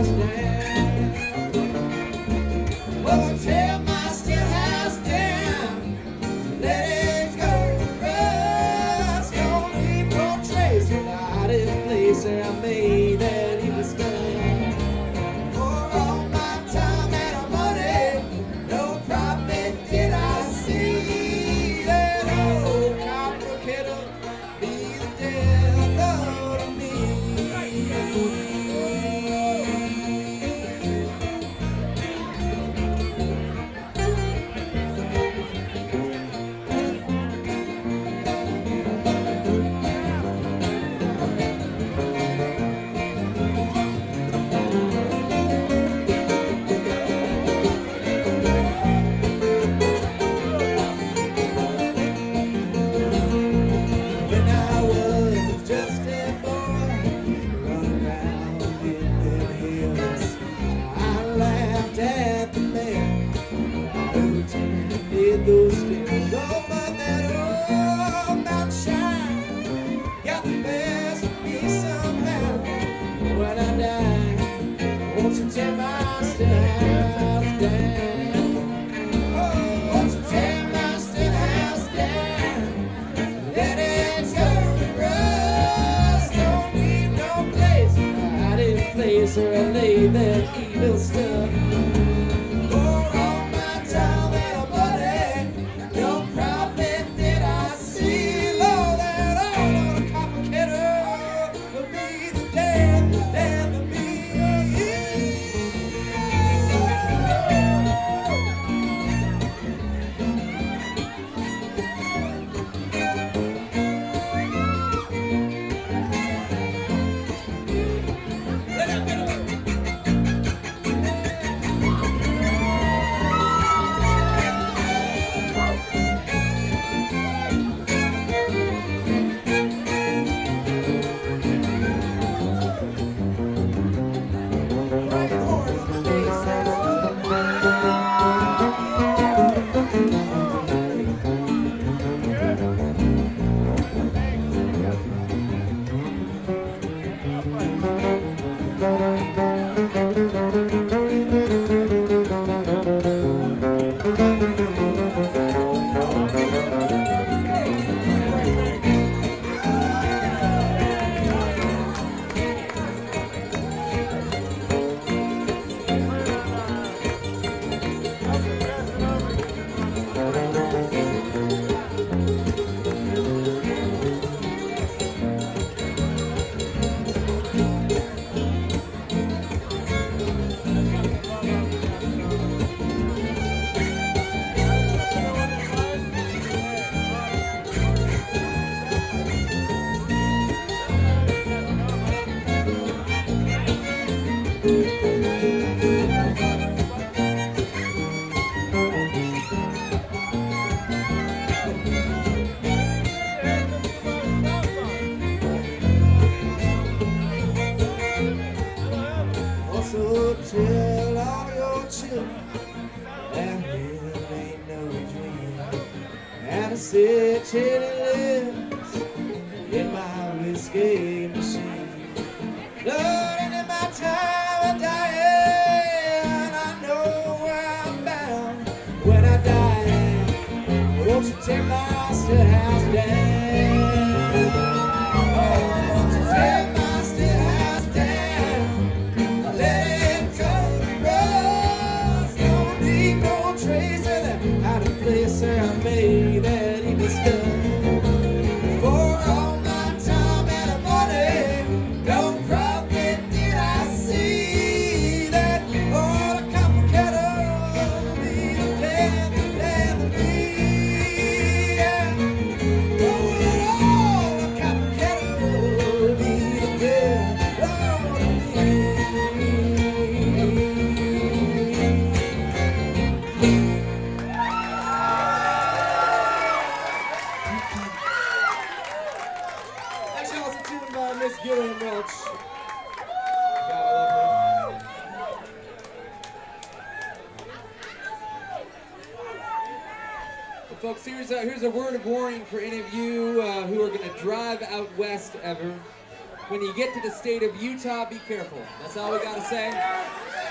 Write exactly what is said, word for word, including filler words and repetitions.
house down. Oh, tear my still house down. Let it go to rust. Don't leave no trace without his place. I made that he was done. Or I lay that evil stuff. For all my time and money, no profit did I see. Lord, that all on a copper kettle will be the death, the death of me. Tell all your children that heaven ain't no dream, and I said Teddy lives in my whiskey machine. Lord, and in my time of dying, I know where I'm bound. When I die, won't you take my still house down? Oh, won't you take my still house down? Let it go to rust. Don't leave no trace of that out of place I made that he was done. For all my time and money, no profit did I see. That all the copper kettle will be the death, the death of me. Yeah. Oh, all the copper kettle will be the death, Lord of me. Actually, I was tuned by Miss Gillian Welch. God, I love her. Well, folks, here's a, here's a word of warning for any of you uh, who are going to drive out west ever. when you get to the state of Utah, be careful. That's all we got to say.